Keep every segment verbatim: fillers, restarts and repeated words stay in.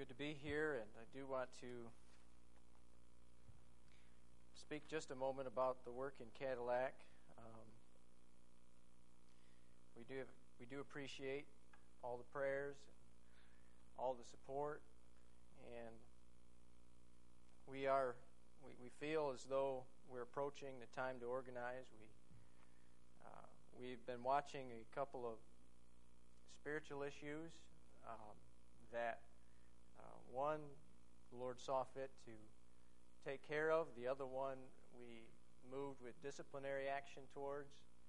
good to be here, and I do want to speak just a moment about the work in Cadillac. Um, we do we do appreciate all the prayers, all the support, and we are we, we feel as though we're approaching the time to organize. We uh, we've been watching a couple of spiritual issues um, that. Uh, one, the Lord saw fit to take care of. The other one, we moved with disciplinary action towards.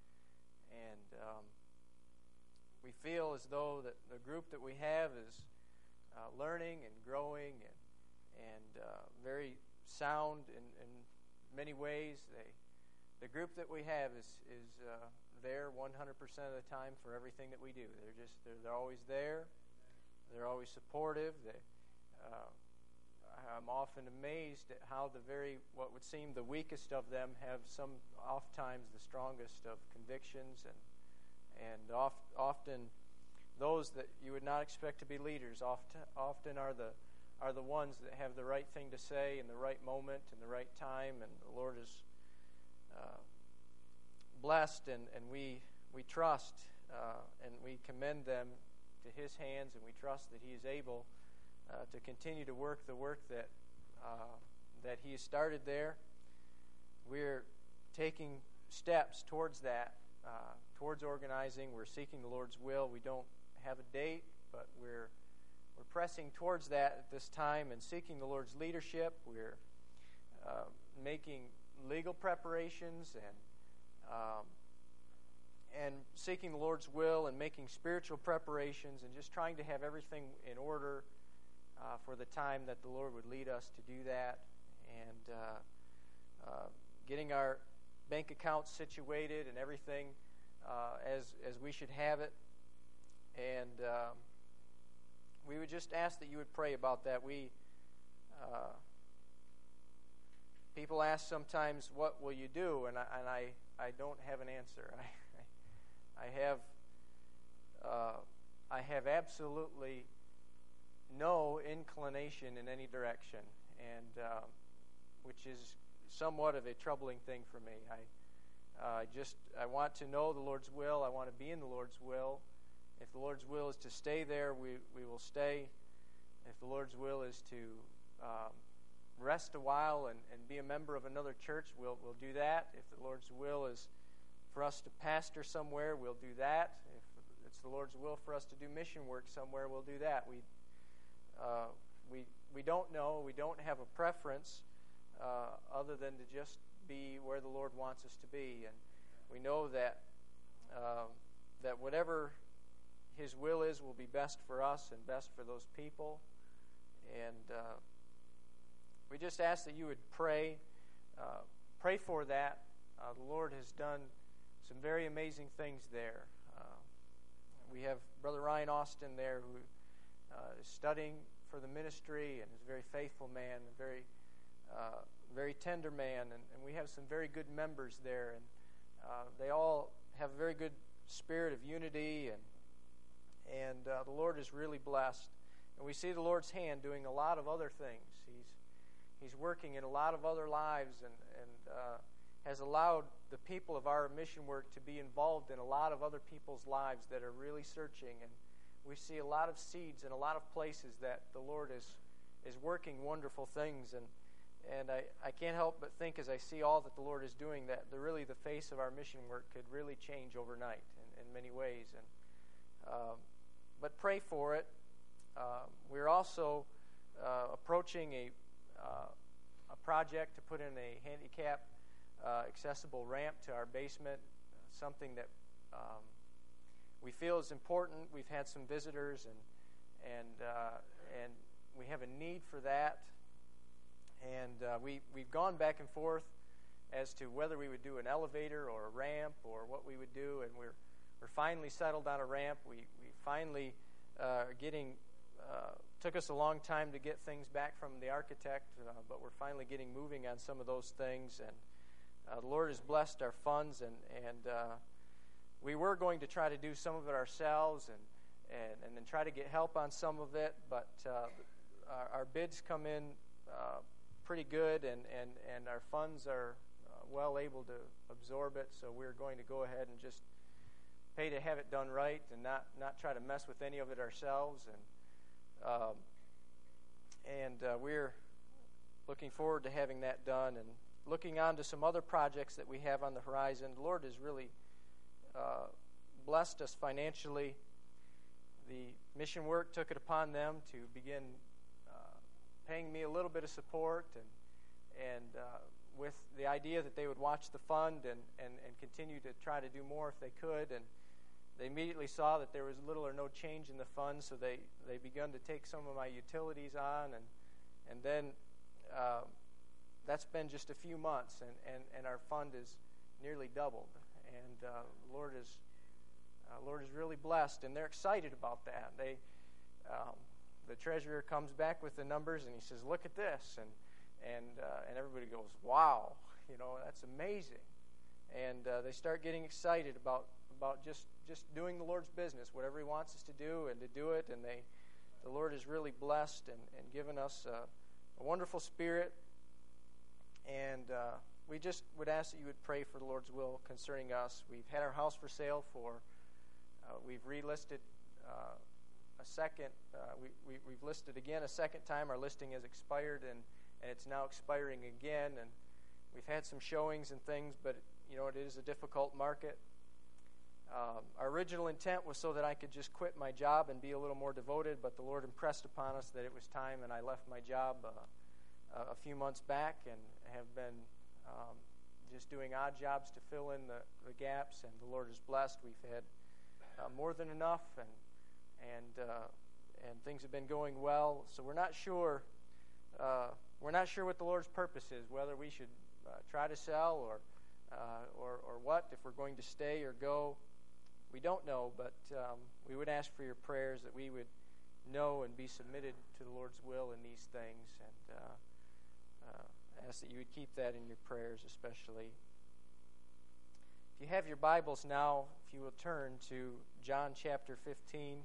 And um, we feel as though that the group that we have is uh, learning and growing and and uh, very sound in, in many ways. They, the group that we have is is uh, there one hundred percent of the time for everything that we do. They're just they're, they're always there. They're always supportive. They, uh, I'm often amazed at how the very, what would seem the weakest of them have some, oftentimes the strongest of convictions, and and oft, often those that you would not expect to be leaders often often are the are the ones that have the right thing to say in the right moment and the right time, and the Lord is uh, blessed, and, and we we trust uh, and we commend them to His hands, and we trust that He is able uh, to continue to work the work that uh, that He has started there. We're taking steps towards that, uh, towards organizing. We're seeking the Lord's will. We don't have a date, but we're we're pressing towards that at this time and seeking the Lord's leadership. We're uh, making legal preparations and um, and seeking the Lord's will and making spiritual preparations and just trying to have everything in order uh, for the time that the Lord would lead us to do that, and uh, uh, getting our bank accounts situated and everything uh, as as we should have it. And um, we would just ask that you would pray about that. We uh, people ask sometimes, "What will you do?" And I, and I, I don't have an answer. I, I have uh, I have absolutely no inclination in any direction, and uh, which is somewhat of a troubling thing for me. I uh, just I want to know the Lord's will. I want to be in the Lord's will. If the Lord's will is to stay there, we we will stay. If the Lord's will is to um, rest a while and, and be a member of another church, we'll we'll do that. If the Lord's will is for us to pastor somewhere, we'll do that. If it's the Lord's will for us to do mission work somewhere, we'll do that. We uh, we we don't know. We don't have a preference uh, other than to just be where the Lord wants us to be, and we know that uh, that whatever His will is will be best for us and best for those people. And uh, we just ask that you would pray, uh, pray for that. Uh, the Lord has done some very amazing things there. Uh, we have Brother Ryan Austin there, who uh, is studying for the ministry and is a very faithful man, a very, uh, very tender man, and, and we have some very good members there, and uh, they all have a very good spirit of unity, and and uh, the Lord is really blessed. And we see the Lord's hand doing a lot of other things. He's He's working in a lot of other lives, and and uh, has allowed the people of our mission work to be involved in a lot of other people's lives that are really searching. And we see a lot of seeds in a lot of places that the Lord is is working wonderful things. And and I, I can't help but think, as I see all that the Lord is doing, that the really the face of our mission work could really change overnight in, in many ways. And um, but pray for it. Uh, we're also uh, approaching a uh, a project to put in a handicap Uh, accessible ramp to our basement, uh, something that um, we feel is important. We've had some visitors, and and uh, and we have a need for that. And uh, we we've gone back and forth as to whether we would do an elevator or a ramp or what we would do, and we're we're finally settled on a ramp. We we finally uh, are getting. Uh, took us a long time to get things back from the architect, uh, but we're finally getting moving on some of those things. And Uh, the Lord has blessed our funds, and and uh, we were going to try to do some of it ourselves, and and, and then try to get help on some of it. But uh, our, our bids come in uh, pretty good, and, and, and our funds are uh, well able to absorb it, so we're going to go ahead and just pay to have it done right and not, not try to mess with any of it ourselves. And um, and uh, we're looking forward to having that done and looking on to some other projects that we have on the horizon. The Lord has really uh, blessed us financially. The mission work took it upon them to begin uh, paying me a little bit of support, and and uh, with the idea that they would watch the fund and, and, and continue to try to do more if they could. And they immediately saw that there was little or no change in the fund, so they, they begun to take some of my utilities on, and and then uh, that's been just a few months, and, and, and our fund is nearly doubled. And uh, the Lord is uh, Lord is really blessed, and they're excited about that. They um, the treasurer comes back with the numbers, and he says, "Look at this," and and uh, and everybody goes, "Wow, you know, that's amazing." And uh, they start getting excited about about just, just doing the Lord's business, whatever He wants us to do, and to do it. And they, the Lord is really blessed and, and given us a, a wonderful spirit. And uh, we just would ask that you would pray for the Lord's will concerning us. We've had our house for sale for, uh, we've relisted uh, a second, uh, we, we, we've listed again a second time. Our listing has expired, and, and it's now expiring again. And we've had some showings and things, but, you know, it is a difficult market. Um, our original intent was so that I could just quit my job and be a little more devoted, but the Lord impressed upon us that it was time, and I left my job uh, a few months back and have been um, just doing odd jobs to fill in the, the gaps, and the Lord is blessed. We've had uh, more than enough, and and uh, and things have been going well. So we're not sure uh, we're not sure what the Lord's purpose is, whether we should uh, try to sell or uh, or or what, if we're going to stay or go. We don't know, but um, we would ask for your prayers that we would know and be submitted to the Lord's will in these things, and uh, uh, ask that you would keep that in your prayers especially. If you have your Bibles now, if you will turn to John chapter fifteen.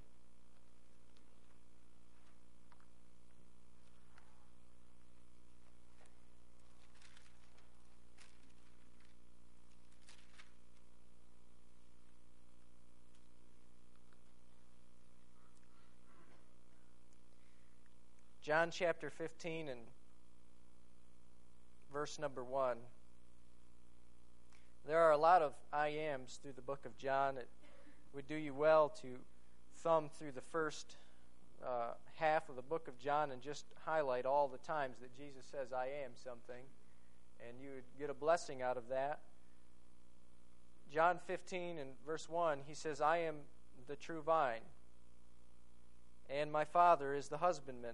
John chapter fifteen and verse number one. There are a lot of I ams through the book of John. It would do you well to thumb through the first uh, half of the book of John and just highlight all the times that Jesus says I am something, and you would get a blessing out of that. John fifteen and verse one, he says, I am the true vine, and my Father is the husbandman.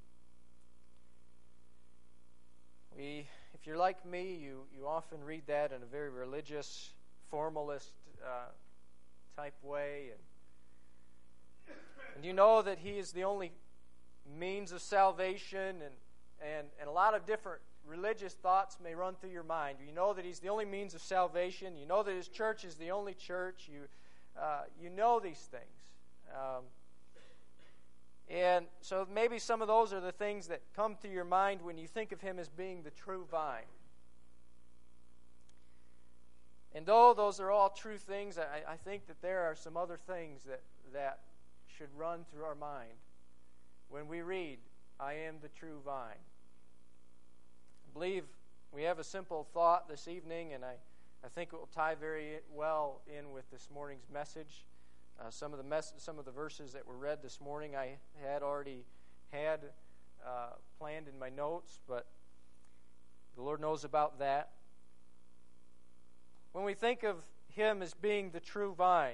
We, if you're like me, you, you often read that in a very religious, formalist uh, type way. And, and you know that He is the only means of salvation, and, and, and a lot of different religious thoughts may run through your mind. You know that He's the only means of salvation. You know that His church is the only church. You, uh, you know these things. Um, And so maybe some of those are the things that come to your mind when you think of Him as being the true vine. And though those are all true things, I, I think that there are some other things that, that should run through our mind when we read, I am the true vine. I believe we have a simple thought this evening, and I, I think it will tie very well in with this morning's message. Uh, some of the mess- some of the verses that were read this morning I had already had uh, planned in my notes, but the Lord knows about that. When we think of Him as being the true vine,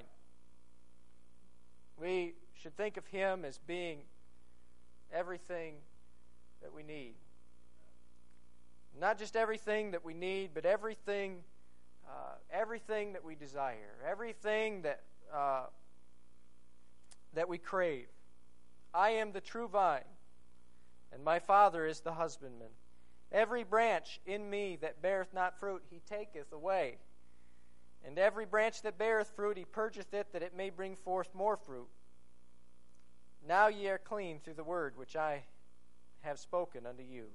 we should think of Him as being everything that we need. Not just everything that we need, but everything, uh, everything that we desire, everything that uh, that we crave. I am the true vine, and my Father is the husbandman. Every branch in me that beareth not fruit, He taketh away. And every branch that beareth fruit, He purgeth it, that it may bring forth more fruit. Now ye are clean through the word which I have spoken unto you.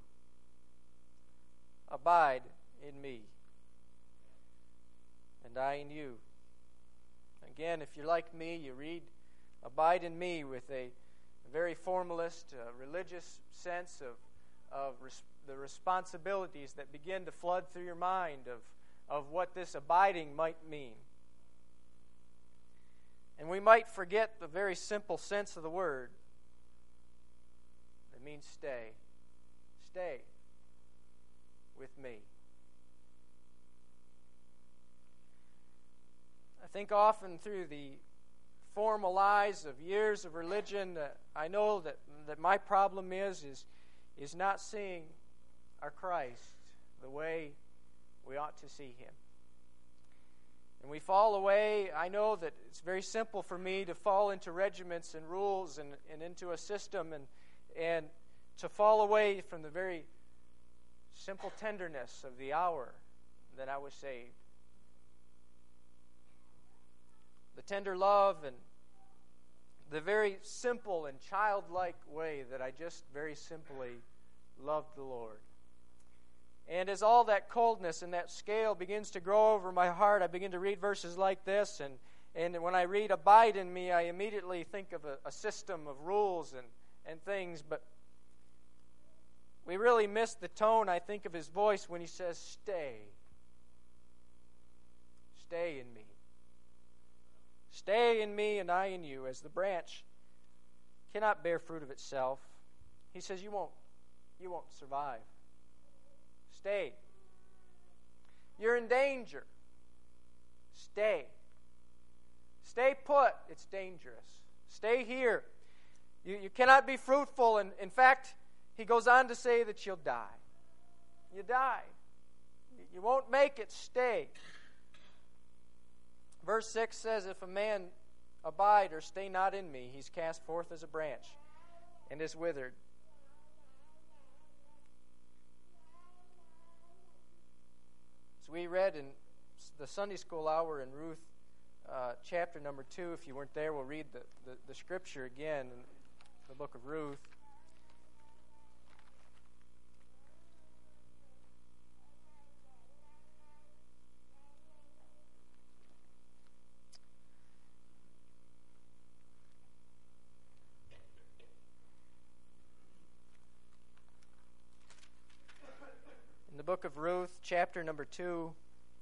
Abide in me, and I in you. Again, if you're like me, you read abide in me with a very formalist, uh, religious sense of, of res- the responsibilities that begin to flood through your mind of, of what this abiding might mean. And we might forget the very simple sense of the word. It means stay. Stay with me. I think often through the formal eyes of years of religion, uh, I know that, that my problem is, is, is not seeing our Christ the way we ought to see him. And we fall away. I know that it's very simple for me to fall into regiments and rules and, and into a system and, and to fall away from the very simple tenderness of the hour that I was saved. The tender love and the very simple and childlike way that I just very simply loved the Lord. And as all that coldness and that scale begins to grow over my heart, I begin to read verses like this, and, and when I read abide in me, I immediately think of a, a system of rules and, and things, but we really miss the tone, I think, of his voice when he says, stay. Stay in me. Stay in me and I in you, as the branch cannot bear fruit of itself. He says, you won't, you won't survive. Stay. You're in danger. Stay. Stay put. It's dangerous. Stay here. You, you cannot be fruitful. And in fact, he goes on to say that you'll die. You die. You, you won't make it. Stay. Verse six says, if a man abide or stay not in me, he's cast forth as a branch and is withered. As we read in the Sunday school hour in Ruth uh, chapter number two, if you weren't there, we'll read the, the, the scripture again in the book of Ruth. The book of Ruth, chapter number two,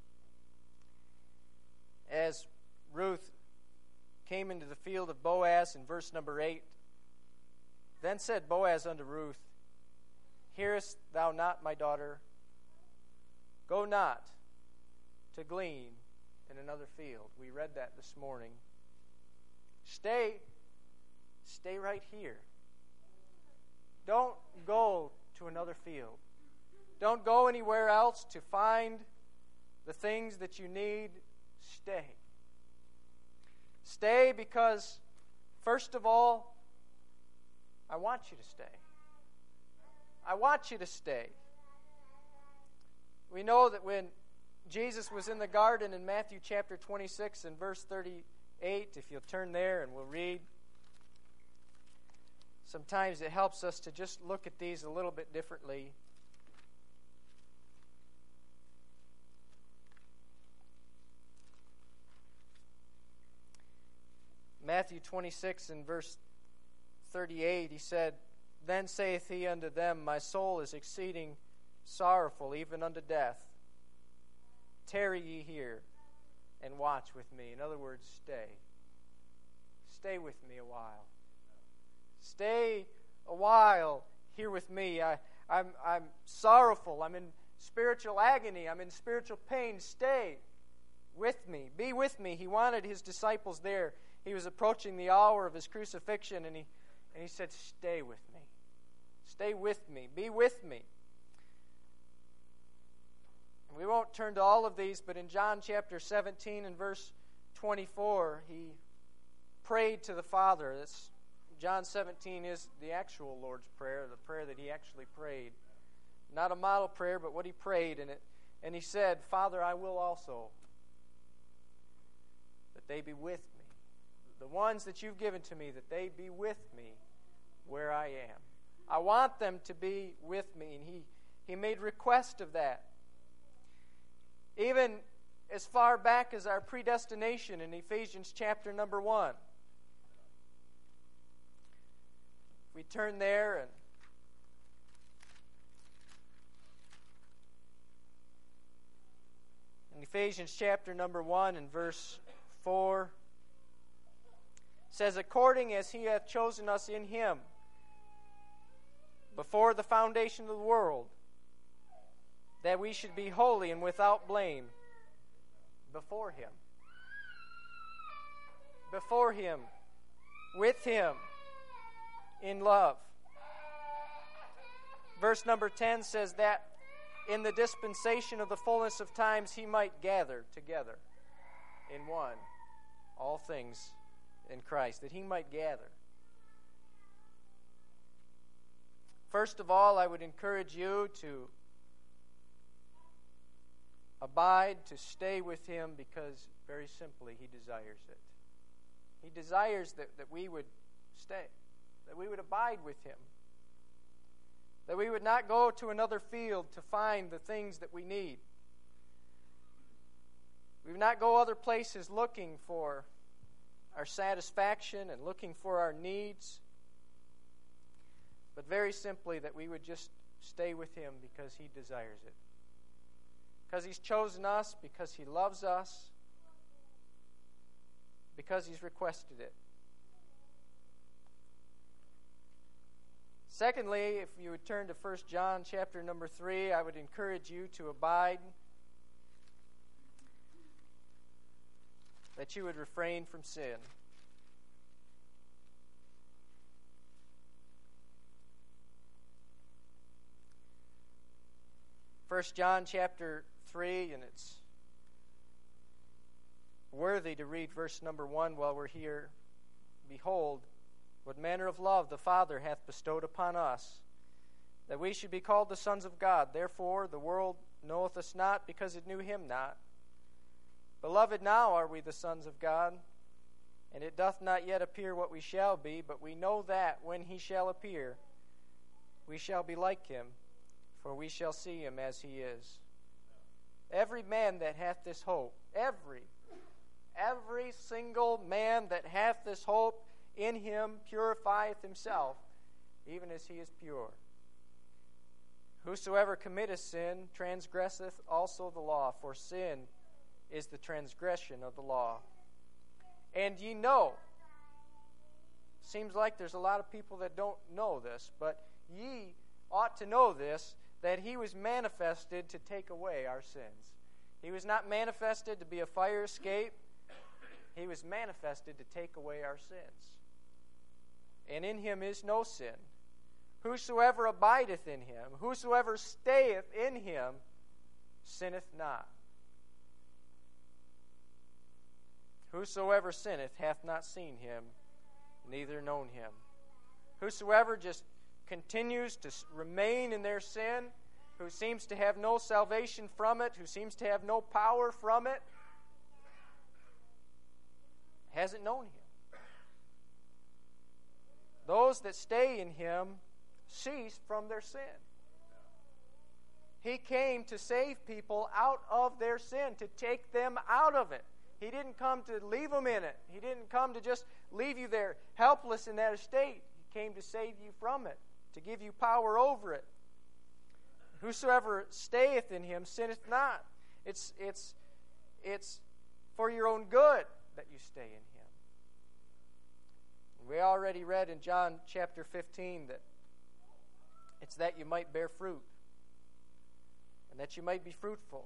as Ruth came into the field of Boaz in verse number eight, then said Boaz unto Ruth, hearest thou not, my daughter? Go not to glean in another field. We read that this morning. Stay, stay right here. Don't go to another field. Don't go anywhere else to find the things that you need. Stay. Stay because, first of all, I want you to stay. I want you to stay. We know that when Jesus was in the garden in Matthew chapter twenty-six and verse thirty-eight, if you'll turn there and we'll read, sometimes it helps us to just look at these a little bit differently. Matthew twenty-six and verse thirty-eight, he said, then saith he unto them, my soul is exceeding sorrowful, even unto death. Tarry ye here, and watch with me. In other words, stay. Stay with me a while. Stay a while here with me. I, I'm, I'm sorrowful. I'm in spiritual agony. I'm in spiritual pain. Stay with me. Be with me. He wanted his disciples there. He was approaching the hour of his crucifixion, and he, and he said, stay with me. Stay with me. Be with me. We won't turn to all of these, but in John chapter seventeen and verse twenty-four, he prayed to the Father. That's, John seventeen is the actual Lord's Prayer, the prayer that he actually prayed. Not a model prayer, but what he prayed in it. And he said, Father, I will also that they be with me. The ones that you've given to me, that they be with me where I am. I want them to be with me. And he, he made request of that. Even as far back as our predestination in Ephesians chapter number one. We turn there and in Ephesians chapter number one and verse four says, according as he hath chosen us in him before the foundation of the world, that we should be holy and without blame before him. Before him, with him, in love. Verse number ten says that in the dispensation of the fullness of times he might gather together in one all things in Christ, that he might gather. First of all, I would encourage you to abide, to stay with him, because very simply he desires it. He desires that, that we would stay, that we would abide with him, that we would not go to another field to find the things that we need. We would not go other places looking for our satisfaction and looking for our needs, but very simply that we would just stay with him because he desires it. Because he's chosen us, because he loves us, because he's requested it. Secondly, if you would turn to First John chapter number three, I would encourage you to abide, that you would refrain from sin. First John chapter three, and it's worthy to read verse number one while we're here. Behold, what manner of love the Father hath bestowed upon us, that we should be called the sons of God. Therefore the world knoweth us not, because it knew him not. Beloved, now are we the sons of God, and it doth not yet appear what we shall be, but we know that when he shall appear, we shall be like him, for we shall see him as he is. Every man that hath this hope, every, every single man that hath this hope in him purifieth himself, even as he is pure. Whosoever committeth sin transgresseth also the law, for sin is the transgression of the law. And ye know, seems like there's a lot of people that don't know this, but ye ought to know this, that he was manifested to take away our sins. He was not manifested to be a fire escape. He was manifested to take away our sins. And in him is no sin. Whosoever abideth in him, whosoever stayeth in him, sinneth not. Whosoever sinneth hath not seen him, neither known him. Whosoever just continues to remain in their sin, who seems to have no salvation from it, who seems to have no power from it, hasn't known him. Those that stay in him cease from their sin. He came to save people out of their sin, to take them out of it. He didn't come to leave them in it. He didn't come to just leave you there helpless in that estate. He came to save you from it, to give you power over it. Whosoever stayeth in him sinneth not. It's, it's, it's for your own good that you stay in him. We already read in John chapter fifteen that it's that you might bear fruit and that you might be fruitful.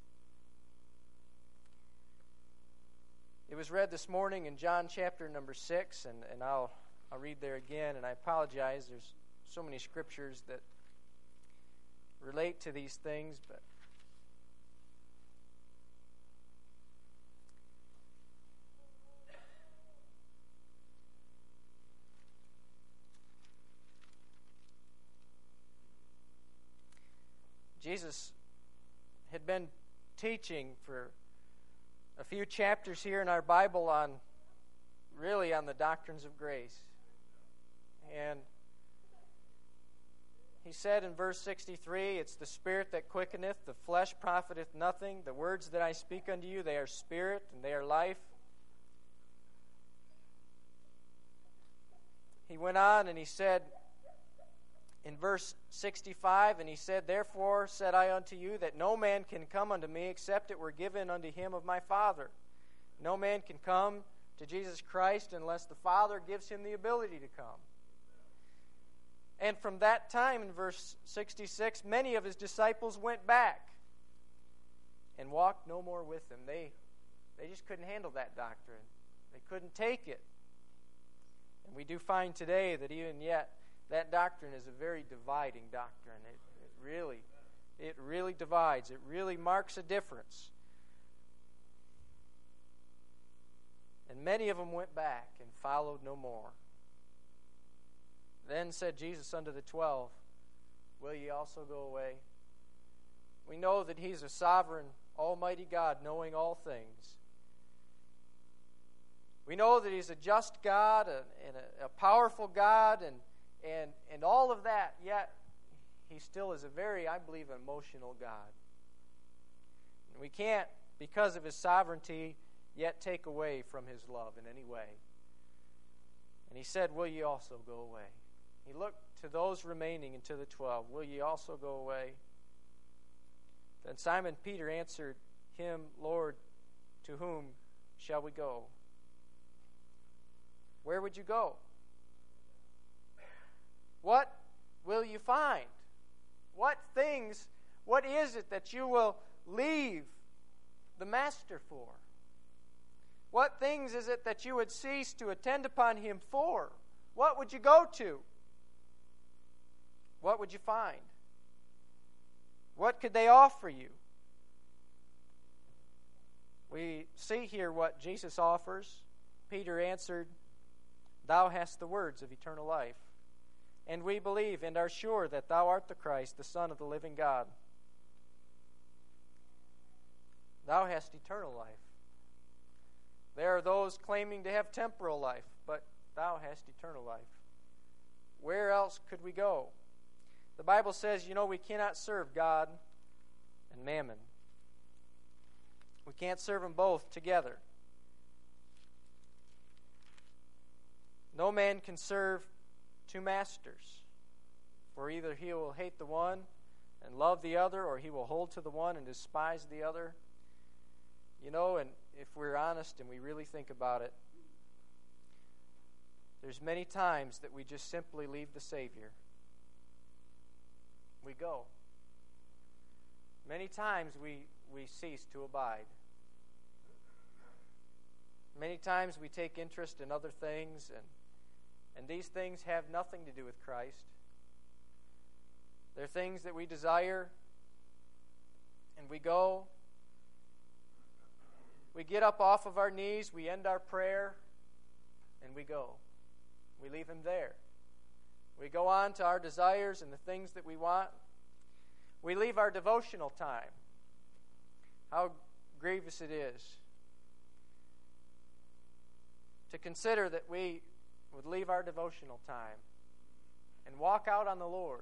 It was read this morning in John chapter number six, and, and I'll, I'll read there again, and I apologize. There's so many scriptures that relate to these things, but Jesus had been teaching for a few chapters here in our Bible on, really on the doctrines of grace. And he said in verse sixty-three, it's the Spirit that quickeneth, the flesh profiteth nothing. The words that I speak unto you, they are spirit and they are life. He went on and he said in verse sixty-five, and he said, Therefore said I unto you, that no man can come unto me except it were given unto him of my Father. No man can come to Jesus Christ unless the Father gives him the ability to come. And from that time, in verse sixty-six, many of his disciples went back and walked no more with him. They, they just couldn't handle that doctrine. They couldn't take it. And we do find today that even yet, that doctrine is a very dividing doctrine. It, it really, it really divides. It really marks a difference. And many of them went back and followed no more. Then said Jesus unto the twelve, Will ye also go away? We know that he's a sovereign, almighty God, knowing all things. We know that he's a just God and, and a, a powerful God and, and, and all of that, yet he still is a very, I believe, emotional God. And we can't, because of his sovereignty, yet take away from his love in any way. And he said, Will ye also go away? He looked to those remaining and to the twelve, Will ye also go away? Then Simon Peter answered him, Lord, to whom shall we go? Where would you go? What will you find? What things, what is it that you will leave the Master for? What things is it that you would cease to attend upon him for? What would you go to? What would you find? What could they offer you? We see here what Jesus offers. Peter answered, Thou hast the words of eternal life. And we believe and are sure that thou art the Christ, the Son of the living God. Thou hast eternal life. There are those claiming to have temporal life, but thou hast eternal life. Where else could we go? The Bible says, you know, we cannot serve God and mammon. We can't serve them both together. No man can serve two masters, for either he will hate the one and love the other, or he will hold to the one and despise the other. You know, and if we're honest and we really think about it, there's many times that we just simply leave the Savior. We go. Many times we, we cease to abide. Many times we take interest in other things, and, and these things have nothing to do with Christ. They're things that we desire, and we go. We get up off of our knees, we end our prayer, and we go. We leave him there. We go on to our desires and the things that we want. We leave our devotional time. How grievous it is to consider that we would leave our devotional time and walk out on the Lord.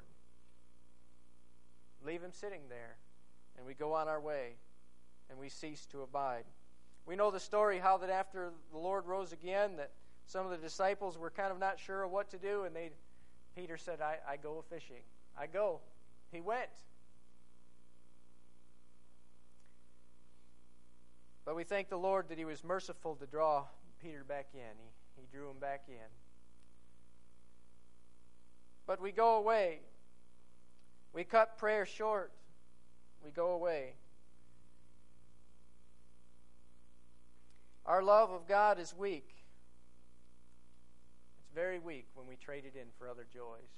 Leave him sitting there, and we go on our way, and we cease to abide. We know the story how that after the Lord rose again, that some of the disciples were kind of not sure of what to do, and they, Peter said, I, I go fishing. I go. He went. But we thank the Lord that he was merciful to draw Peter back in. He, he drew him back in. But we go away. We cut prayer short. We go away. Our love of God is weak. It's very weak when we trade it in for other joys.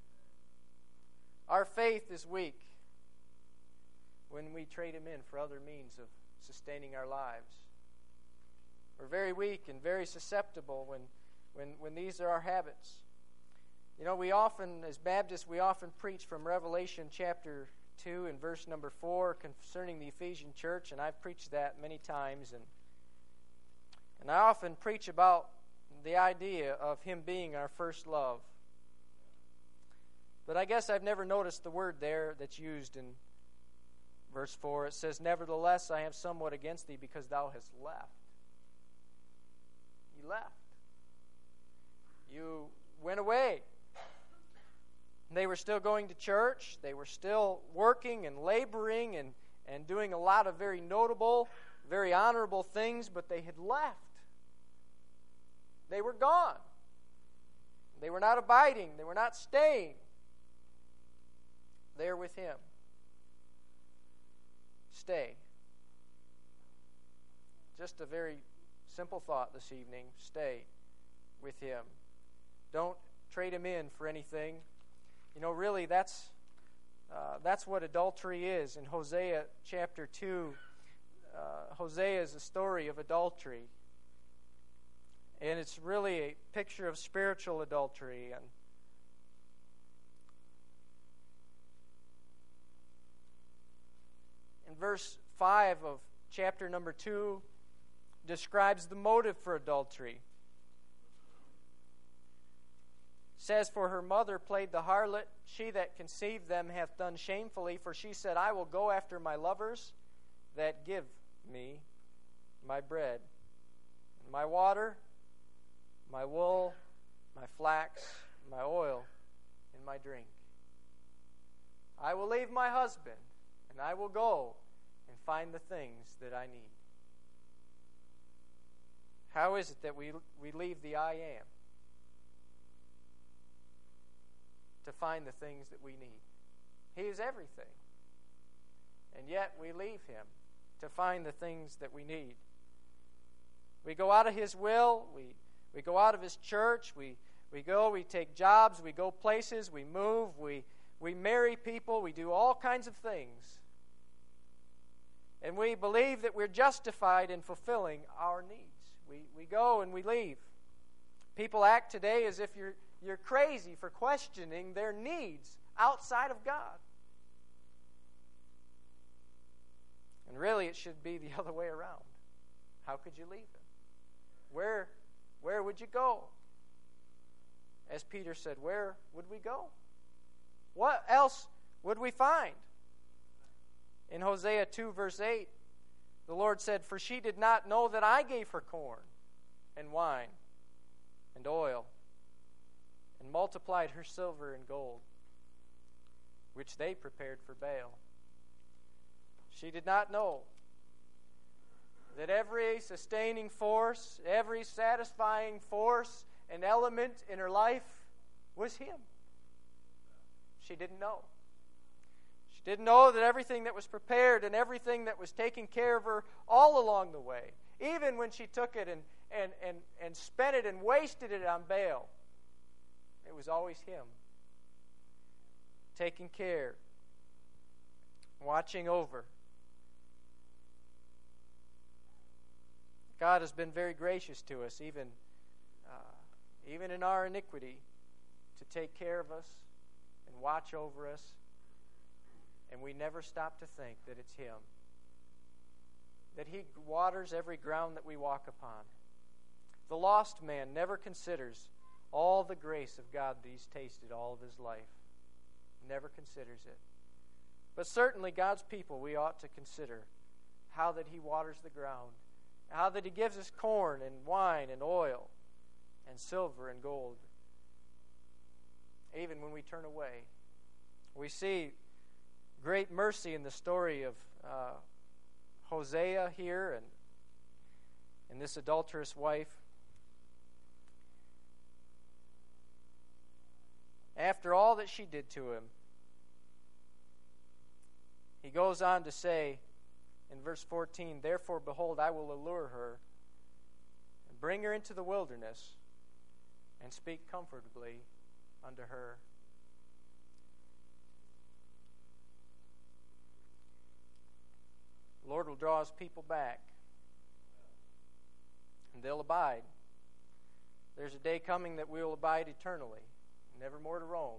Our faith is weak when we trade him in for other means of sustaining our lives. We're very weak and very susceptible when, when, when these are our habits. You know, we often, as Baptists, we often preach from Revelation chapter two and verse number four concerning the Ephesian church, and I've preached that many times, and And I often preach about the idea of him being our first love. But I guess I've never noticed the word there that's used in verse four. It says, nevertheless, I have somewhat against thee because thou hast left. You left. You went away. They were still going to church. They were still working and laboring and, and doing a lot of very notable, very honorable things, but they had left. They were gone. They were not abiding. They were not staying there with Him. Stay. Just a very simple thought this evening. Stay with Him. Don't trade Him in for anything. You know, really, that's uh, that's what adultery is. In Hosea chapter two, uh, Hosea is a story of adultery. And it's really a picture of spiritual adultery. And in verse five of chapter number two, describes the motive for adultery. Says, for her mother played the harlot, she that conceived them hath done shamefully, for she said, I will go after my lovers that give me my bread, and my water, my wool, my flax, my oil, and my drink. I will leave my husband, and I will go and find the things that I need. How is it that we, we leave the I am to find the things that we need? He is everything. And yet we leave Him to find the things that we need. We go out of His will. We, we go out of His church. We, we go, we take jobs. We go places. We move. We, we marry people. We do all kinds of things. And we believe that we're justified in fulfilling our needs. We, we go and we leave. People act today as if you're You're crazy for questioning their needs outside of God. And really, it should be the other way around. How could you leave Him? Where, where would you go? As Peter said, where would we go? What else would we find? In Hosea two, verse eight, the Lord said, for she did not know that I gave her corn and wine and oil, and multiplied her silver and gold, which they prepared for Baal. She did not know that every sustaining force, every satisfying force and element in her life was Him. She didn't know. She didn't know that everything that was prepared and everything that was taking care of her all along the way, even when she took it and, and, and, and spent it and wasted it on Baal, it was always Him. Taking care. Watching over. God has been very gracious to us, even, uh, even in our iniquity, to take care of us and watch over us. And we never stop to think that it's Him. That He waters every ground that we walk upon. The lost man never considers all the grace of God that he's tasted all of his life. Never considers it. But certainly God's people, we ought to consider how that He waters the ground, how that He gives us corn and wine and oil and silver and gold. Even when we turn away. We see great mercy in the story of uh, Hosea here and, and this adulterous wife. After all that she did to him, he goes on to say in verse fourteen, therefore, behold, I will allure her and bring her into the wilderness and speak comfortably unto her. The Lord will draw His people back, and they'll abide. There's a day coming that we will abide eternally, never more to roam.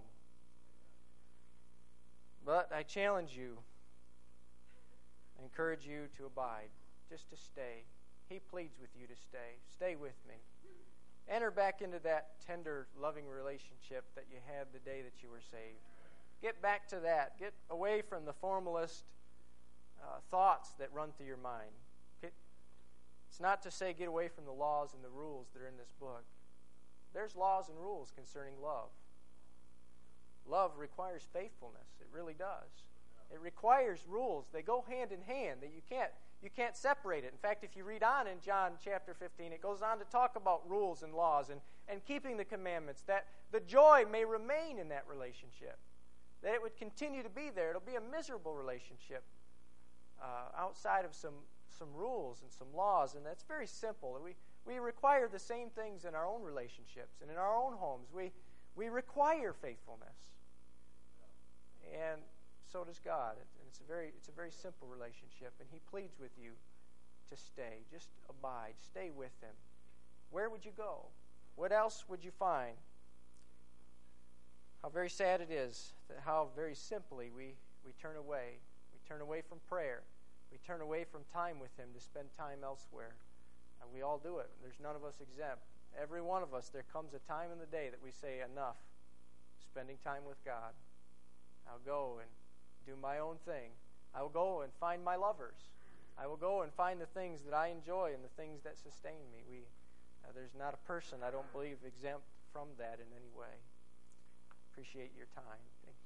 But I challenge you, I encourage you to abide, just to stay. He pleads with you to stay. Stay with me. Enter back into that tender, loving relationship that you had the day that you were saved. Get back to that. Get away from the formalist uh, thoughts that run through your mind. Get, it's not to say get away from the laws and the rules that are in this book. There's laws and rules concerning love. Love requires faithfulness. It really does. It requires rules. They go hand in hand. That you can't you can't separate it. In fact, if you read on in John chapter fifteen, it goes on to talk about rules and laws and, and keeping the commandments, that the joy may remain in that relationship, that it would continue to be there. It'll be a miserable relationship uh, outside of some, some rules and some laws, and that's very simple. We we require the same things in our own relationships and in our own homes. We we require faithfulness. And so does God. And it's a very it's a very simple relationship, and He pleads with you to stay. Just abide. Stay with Him. Where would you go? What else would you find? How very sad it is that how very simply we, we turn away. We turn away from prayer. We turn away from time with Him to spend time elsewhere. And we all do it. There's none of us exempt. Every one of us, there comes a time in the day that we say, enough. Spending time with God. I'll go and do my own thing. I will go and find my lovers. I will go and find the things that I enjoy and the things that sustain me. We, uh, there's not a person, I don't believe, exempt from that in any way. Appreciate your time. Thank